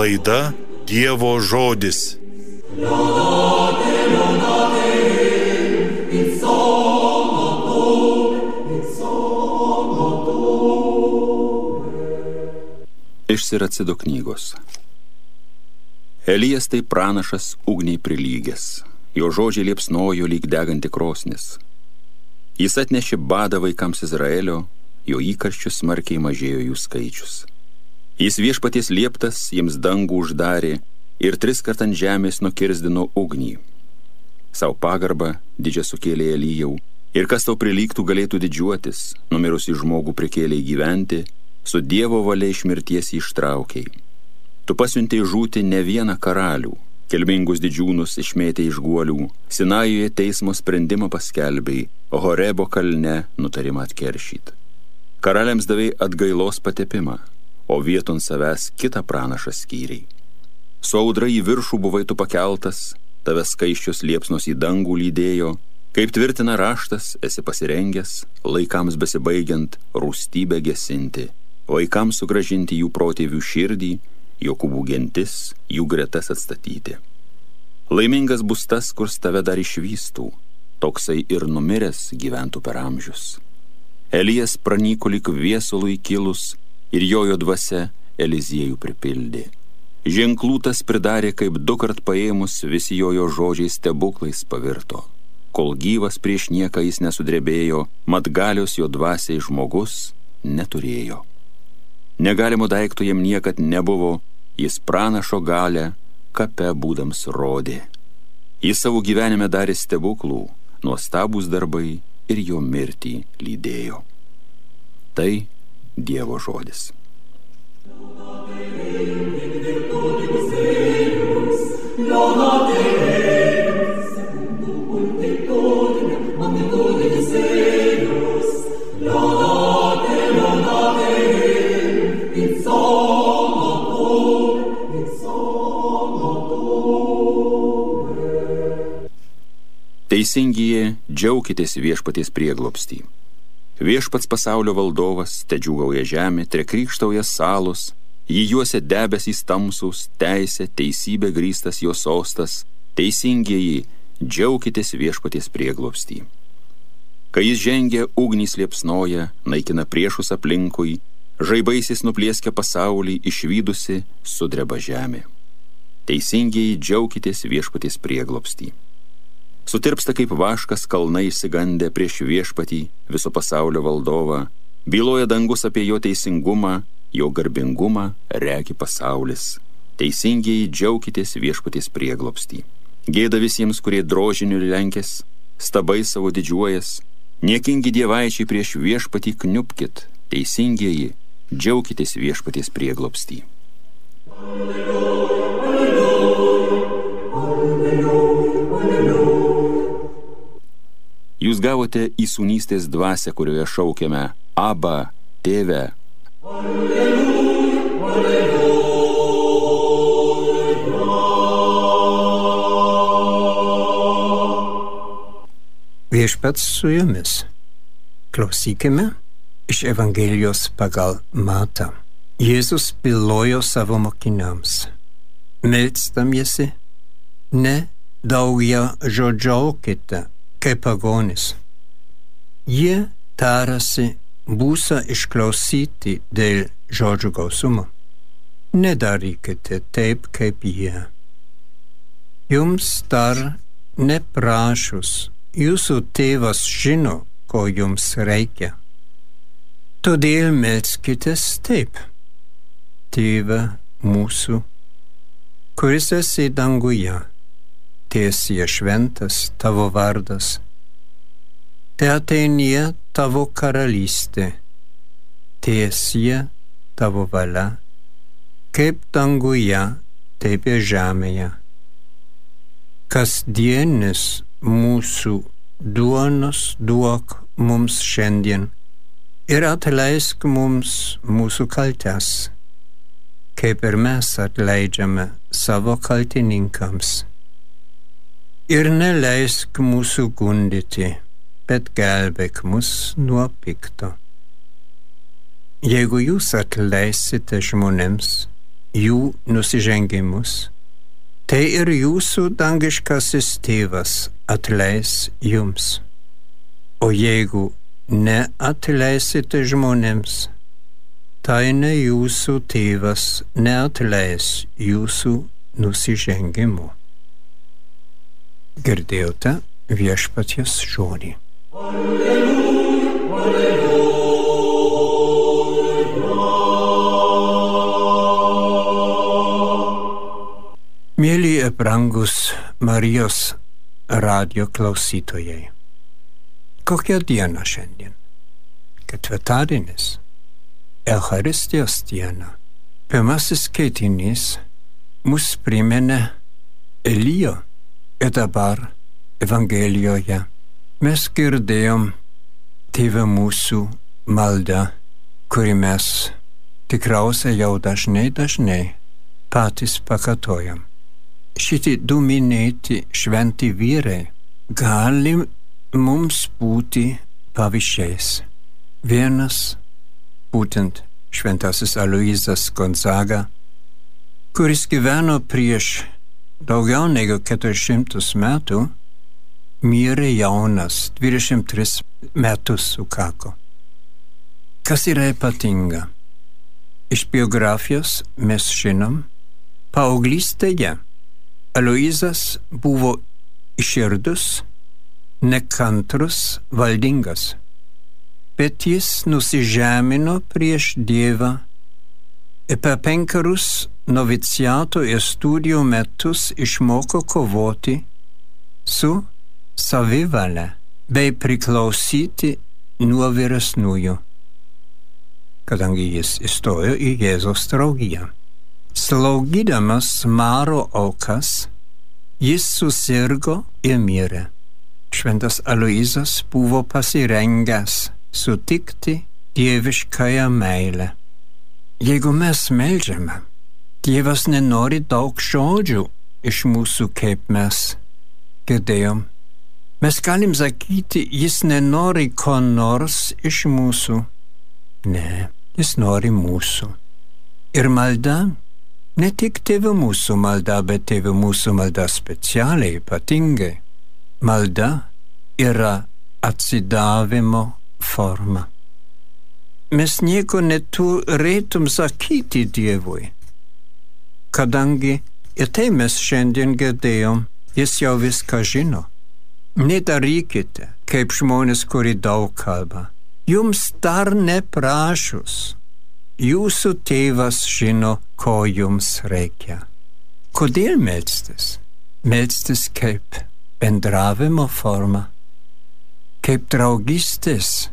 Laida Dievo žodis. Iš Siracido knygos. Elijas tai pranašas ugniai prilygęs, jo žodžiai liepsnojo lyg deganti krosnis. Jis atnešė badą vaikams Izraelio, jo įkarščius smarkiai mažėjo jų skaičius. Jis viešpaties lieptas jiems dangų uždarė ir 3 kart ant žemės nukirzdino ugnį. Sau pagarbą didžią sukėlė Elijau, ir kas tau prilygtų galėtų didžiuotis, numirusį žmogų prikėlė gyventi, su Dievo valia iš mirties jį ištraukiai. Tu pasiuntei žūti ne vieną karalių, kilmingus didžiūnus išmėtė iš guolių, Sinajuje teismo sprendimą paskelbei, Horebo kalne nutarimą atkeršyt. Karaliams davei atgailos patepimą, o vieton savęs kitą pranašą skyriai. Su audra į viršų buvai tu pakeltas, tave skaisčios liepsnos į dangų lydėjo, kaip tvirtina raštas, esi pasirengęs, laikams besibaigiant, rūstybę gesinti, vaikams sugrąžinti jų protėvių širdį, Jokūbų gentis, jų gretas atstatyti. Laimingas bus tas, kurs tave dar išvystų, toksai ir numiręs gyventų per amžius. Elijas pranyko lyg viesului kilus, ir jojo dvasia Eliziejų pripildė. Ženklų tas pridarė, kaip 2 kart paėmus, visi jojo žodžiai stebuklais pavirto. Kol gyvas prieš nieką jis nesudrebėjo, mat galios jo dvasiai žmogus neturėjo. Negalimo daikto jam niekad nebuvo, jis pranašo galę kape būdams rodė. Jis savo gyvenime darė stebuklų, nuostabūs darbai ir jo mirtį lydėjo. Tai Dievo žodis. Teisingieji, džiaukitės viešpaties prieglobstį. Viešpats pasaulio valdovas, te džiūgauja žemė, trekrykštauja salos, jį juosia debesys tamsūs, teisė, teisybė grįstas jo sostas. Teisingieji, džiaukitės viešpaties prieglobstį. Kai jis žengia, ugnys liepsnoja, naikina priešus aplinkui, žaibaisis nuplėskia pasaulį, išvydusi sudreba žemė. Teisingieji, džiaukitės viešpaties prieglobstį. Sutirpsta kaip vaškas kalnai išsigandę prieš viešpatį, viso pasaulio valdovą, byloja dangus apie jo teisingumą, jo garbingumą regi pasaulis. Teisingieji, džiaukitės viešpaties prieglobstį. Gėda visiems, kurie drožiniu lenkės, stabai savo didžiuojas, niekingi dievaičiai prieš viešpatį kniupkit. Teisingieji, džiaukitės viešpaties prieglobstį. Jūs gavote į sūnystės dvasią, kurioje šaukiame Abba, Tėve. Viešpats su jumis. Klausykime iš Evangelijos pagal Matą. Jėzus bylojo savo mokiniams: melsdamiesi, ne daugiažodžiaukite kaip pagonys. Jie tarasi būsą išklausyti dėl žodžių gausumo. Nedarykite taip kaip jie. Jums dar neprašus, jūsų tėvas žino, ko jums reikia. Todėl melskitės taip: Tėve mūsų, kuris esi danguje, tiesie šventas tavo vardas. Te ateinie tavo karalystė, tiesie tavo valia, kaip danguje, taip ir žemėje. Kasdienis mūsų duonos duok mums šiandien ir atleisk mums mūsų kaltes, kaip ir mes atleidžiame savo kaltininkams. Ir neleisk mūsų gundyti, bet gelbėk mus nuo pikto. Jeigu jūs atleisite žmonėms, jų nusižengimus, tai ir jūsų dangiškasis tėvas atleis jums. O jeigu neatleisite žmonėms, tai ne jūsų tėvas neatleis jūsų nusižengimų. Girdėjote viešpaties žodį. Mėly ir brangus Marijos radio klausytojai, kokia diena šiandien? Ketvirtadienis, Eucharistijos diena. Pirmasis skaitinys mus priminė Elijo ir dabar Evangelijoje mes girdėjom Tėve mūsų maldą, kurį mes tikriausiai jau dažnai patys pakartojam. Šitie du minėti šventi vyrai gali mums būti pavyzdžiais. Vienas, būtent šventasis Aloyzas Gonzaga, kuris gyveno prieš daugiau negu 400 metų, mirė jaunas, 23 metus sukako. Kas yra ypatinga? Iš biografijos mes žinom, paauglystėje Aloyzas buvo įširdus, nekantrus, valdingas, bet jis nusižemino prieš Dievą ir per 5 noviciato ir studijų metus išmoko kovoti su savivalę bei priklausyti nuo vyresniųjų, kadangi jis įstojo į Jėzaus draugiją. Slaugydamas maro aukas, jis susirgo ir mirė. Šventas Aloyzas buvo pasirengęs sutikti dieviškąją meilę. Jeigu mes meldžiame, Dievas nenori daug žodžių iš mūsų, kaip mes girdėjom. Mes galim sakyti, jis nenori ko nors iš mūsų. Ne, jis nori mūsų. Ir malda, ne tik Tėve mūsų malda, bet Tėve mūsų malda specialiai, ypatingai. Malda yra atsidavimo forma. Mes nieko neturėtum sakyti Dievui, kadangi ir tai mes šiandien girdėjom, jis jau viską žino. Nedarykite, kaip žmonės, kuri daug kalba. Jums dar neprašus. Jūsų tėvas žino, ko jums reikia. Kodėl melstis? Melstis kaip bendravimo forma, kaip draugystės,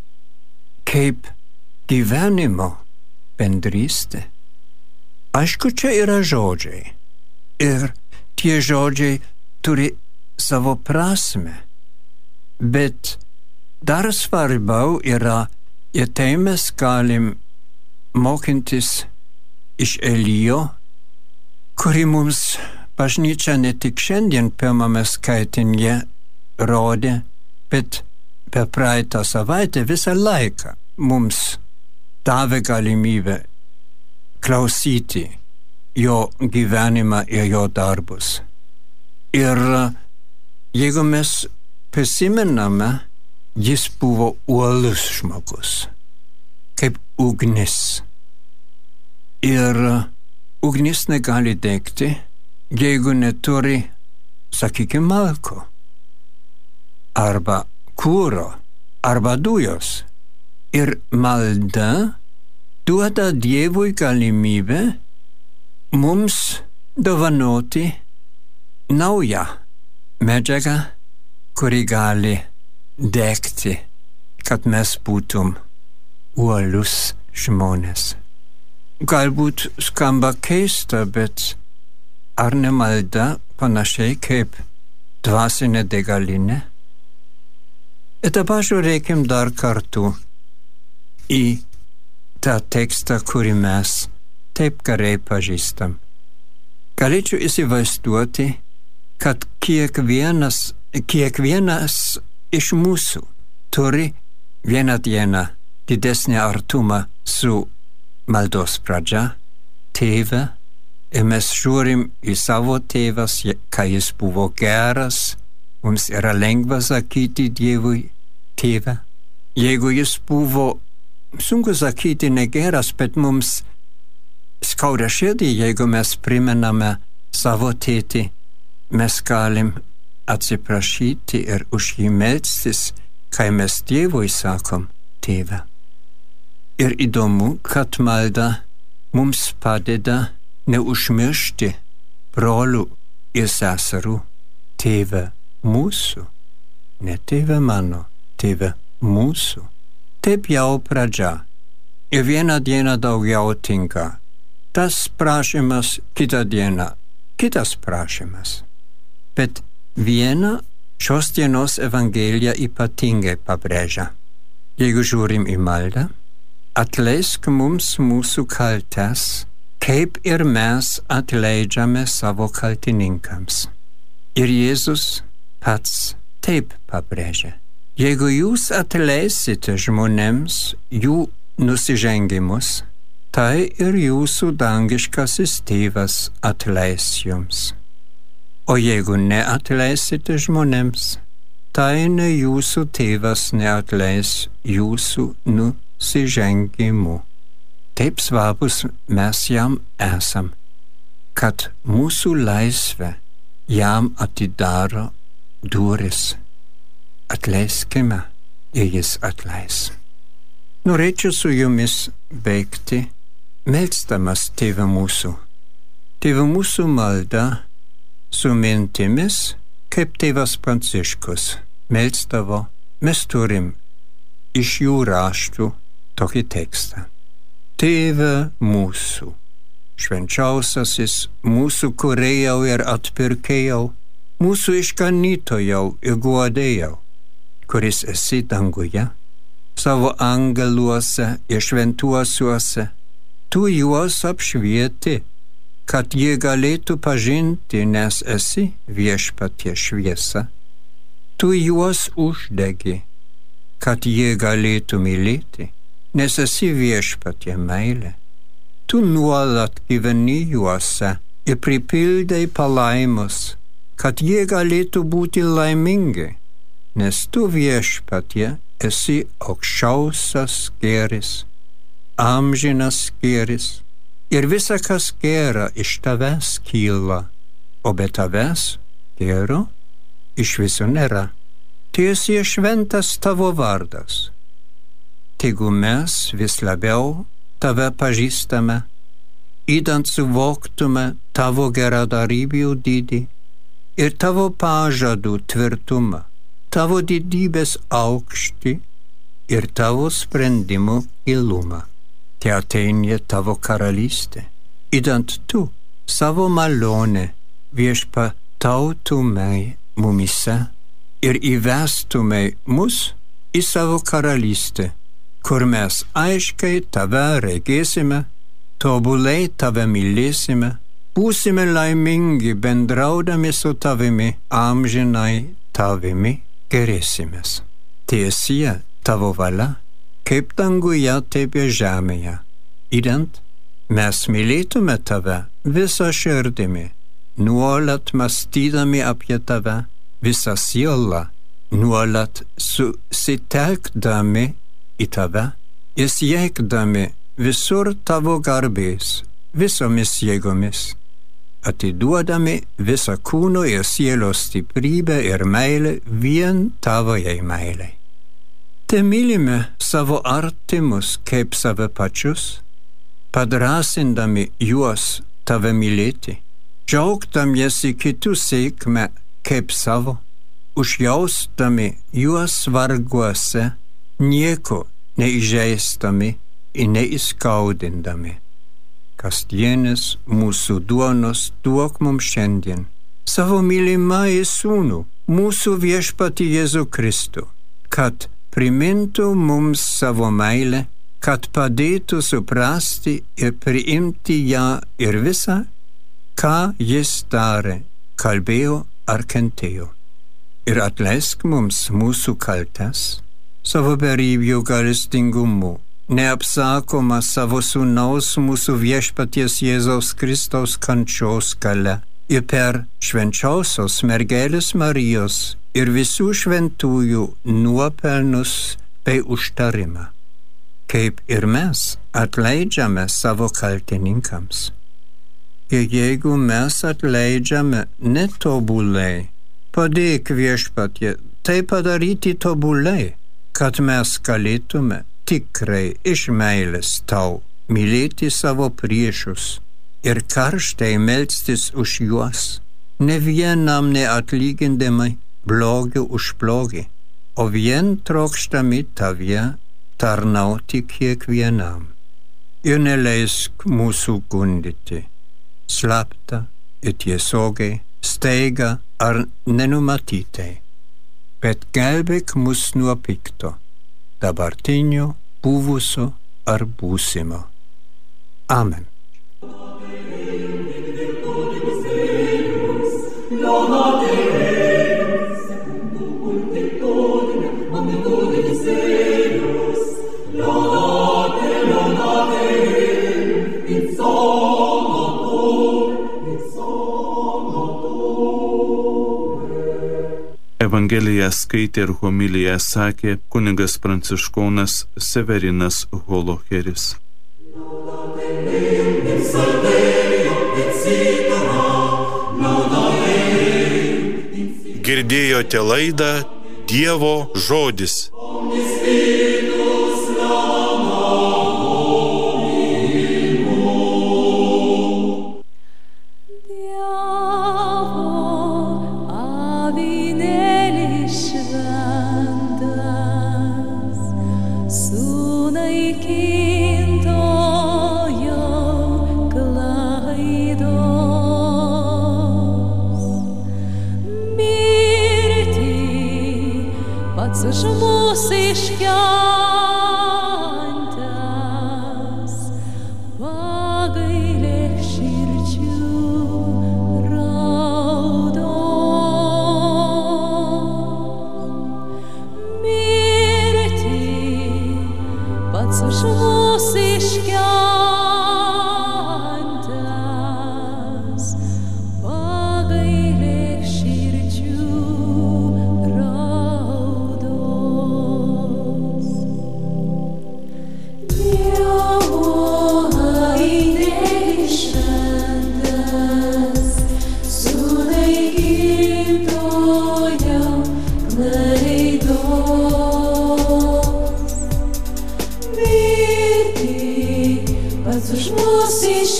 kaip gyvenimo bendrystė. Aišku, čia yra žodžiai. Ir tie žodžiai turi savo prasme. Bet dar svarbiau yra, ir tai mes galim mokintis iš Elijo, kurį mums bažnyčia ne tik šiandien pirmame skaitinėje rodė, bet per praeitą savaitę visą laiką mums davė galimybę klausyti jo gyvenimą ir jo darbus. Ir jeigu mes prisimename, jis buvo uolus žmogus, kaip ugnis. Ir ugnis negali degti, jeigu neturi, sakykime, malko, arba kuro, arba dujos. Ir malda duoda Dievui galimybę mums dovanoti naują medžiagą, kuri gali degti, kad mes būtum uolus žmonės. Galbūt skamba keista, bet ar ne malda panašiai kaip dvasinė degalinė? Ir dabar žiūrėkim dar kartu į tą tekstą, kurį mes taip gerai pažįstam. Galėčiau įsivaizduoti, kad kiekvienas iš mūsų turi vieną dieną didesnį artumą su maldos pradžia tėve, ir mes žiūrim į savo tėvas, kai jis buvo geras, mums yra lengva sakyti Dievui tėve. Jeigu jis buvo, sunku sakyti, negeras, bet mums skauda širdį, jeigu mes primename savo tėtį, mes galim atsiprašyti ir už jį melstis, kai mes Dievui sakom tėve. Ir įdomu, kad malda mums padeda neužmiršti brolių ir seserų tėve mūsų, ne tėve mano, tėve mūsų. Taip jau pradžia. Ir vieną dieną daugiau tinka. Tas prašymas, kitą dieną, kitas prašymas. Bet vieną šios dienos Evangelija ypatingai pabrėžia. Jeigu žiūrim į maldą, atleisk mums mūsų kaltes, kaip ir mes atleidžiame savo kaltininkams. Ir Jėzus pats taip pabrėžia. Jeigu jūs atleisite žmonėms jų nusižengimus, tai ir jūsų dangiškasis tėvas atleis jums. O jeigu neatleisite žmonėms, tai ne jūsų tėvas neatleis jūsų nusižengimų. Taip svarbus mes jam esam, kad mūsų laisvė jam atidaro duris. Atleiskime, ir jis atleis. Norėčiau su jumis baigti, melsdamas Tėve mūsų. Tėve mūsų malda su mintimis, kaip tėvas Pranciškus melsdavo, mes turim iš jų raštų tokį tekstą. Tėve mūsų, švenčiausiasis mūsų kūrėjau ir atpirkėjau, mūsų išganytojau ir guodėjau, kuris esi danguje, savo angeluose ir šventuosiuose, tu juos apšvieti, kad jie galėtų pažinti, nes esi viešpatie šviesa. Tu juos uždegi, kad jie galėtų mylėti, nes esi viešpatie meilė. Tu nuolat gyveni juose ir pripildai palaimos, kad jie galėtų būti laimingi, nes tu viešpatie esi aukščiausias gėris, amžinas gėris, ir visa, kas gera, iš tavęs kyla, o be tavęs gero iš viso nėra. Tiesie šventas tavo vardas. Tegu mes vis labiau tave pažįstame, idant suvoktume tavo geradarybių dydį ir tavo pažadų tvirtumą, tavo didybės aukštį ir tavo sprendimų gilumą. Te ateinie tavo karalystė, idant tu savo malonę viešpatautumei mumise ir įvestumei mus į savo karalystę, kur mes aiškiai tave regėsime, tobulai tave mylėsime, būsime laimingi bendraudami su tavimi, amžinai tavimi gerėsimės. Tiesie tavo valia, kaip danguje, taip ir žemėje. Idant mes mylėtume tave visą širdimi, nuolat mąstydami apie tave, visą sielą, nuolat susitelkdami į tave, ir siekdami visur tavo garbės, visomis jėgomis, atiduodami visą kūno ir sielos stiprybę ir meilę vien tavojai meilei. Te mylime savo artimus kaip save pačius, padrasindami juos tave mylėti, džiaugdamiesi kitų sėkmę kaip savo, užjaustami juos varguose, nieko neįžeistami ir neįskaudindami. Kasdienis mūsų duonos duok mums šiandien, savo mylimąjį sūnų, mūsų viešpatį Jėzų Kristų, kad primintų mums savo meilę, kad padėtų suprasti ir priimti ją ir visą, ką jis darė, kalbėjo ar kentėjo. Ir atleisk mums mūsų kaltes, savo beribjų gailestingumu neapsakoma savo sūnaus mūsų viešpaties Jėzaus Kristaus kančios galia ir per švenčiausios mergelės Marijos ir visų šventųjų nuopelnus bei užtarimą, kaip ir mes atleidžiame savo kaltininkams. Ir jeigu mes atleidžiame netobulai, padėk viešpatie tai padaryti tobulai, kad mes galėtume tikrai iš meilės tau mylėti savo priešus ir karštai melstis už juos, ne vienam neatlygindami blogį už blogį, o vien trokštami tavyje tarnauti kiekvienam. Ir neleisk mūsų gundyti, slapta ir tiesiogiai, staiga ar nenumatytai, bet gelbėk mus nuo pikto, dabartinio, buvusio ar būsimo. Amen. Evangeliją skaitė ir homiliją sakė kunigas pranciškonas Severinas Holocheris. Girdėjote laidą Dievo žodis. Už mus iškentęs, pagailėk širdžių raudos. Mirtį pats už mus iškentęs, pagailėk širdžių raudos. Už mus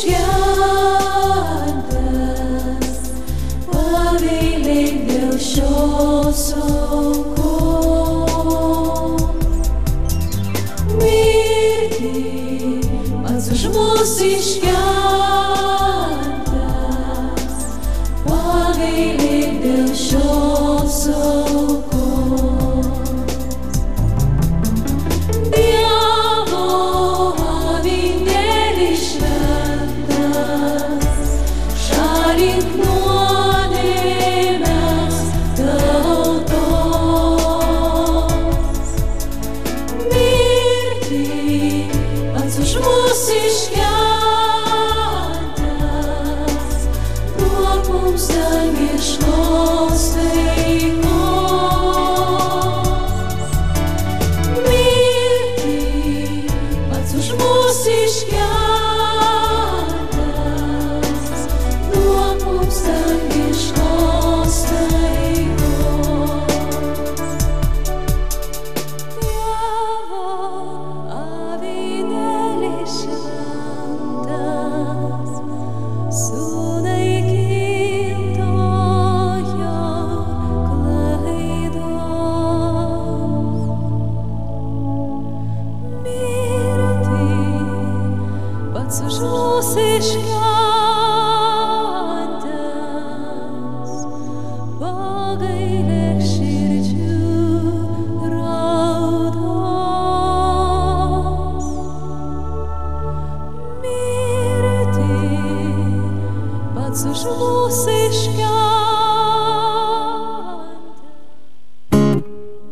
iškentęs, pagailėk dėl šios aukos. Mirtį pats už mus iškentęs, pagailėk dėl šios aukos. Už mus iškentęs,